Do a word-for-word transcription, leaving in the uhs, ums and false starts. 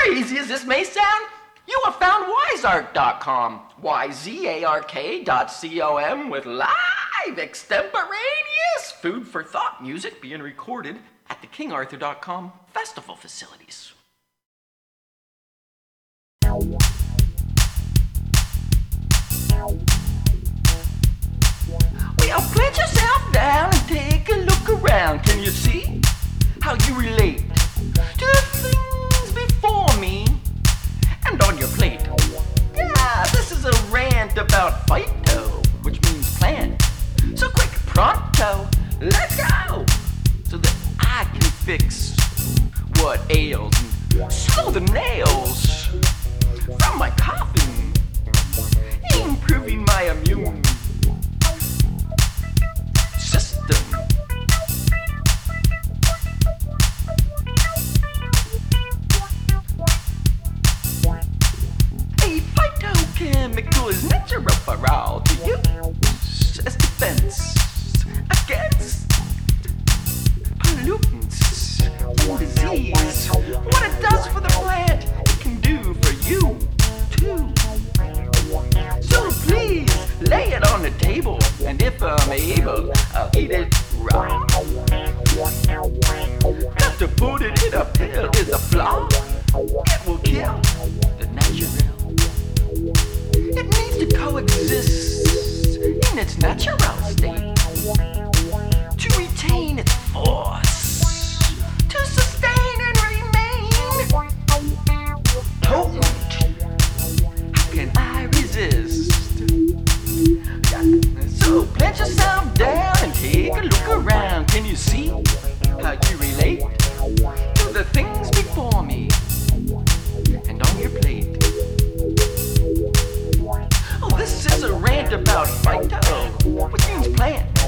crazy as this may sound, you have found Wizark dot com, Y Z A R K dot C O M, with live extemporaneous food for thought music being recorded at the King Arthur dot com festival facilities. Well, plant yourself down and take a look around. Can you see how you relate to the things before me and on your plate? Yeah, this is a rant about Fido, which means plant. So quick, pronto, let's go, so that I can fix what ails and slow the nails from my coughing, improving my immune system. A phytochemical is natural for all to use as defense against pollutants and disease. What it does for the plant, it can do for you too. So please lay it on the table, and if I'm able, I'll eat it raw. Not to put it in a pill is a flaw. It will kill the natural. It needs to coexist in its natural state to retain its force, to sustain and remain potent. How can I resist? So plant yourself down and take a look around. Can you see how you relate to the things before me and on your plate? Oh, this is a rant about Fido, which means plant.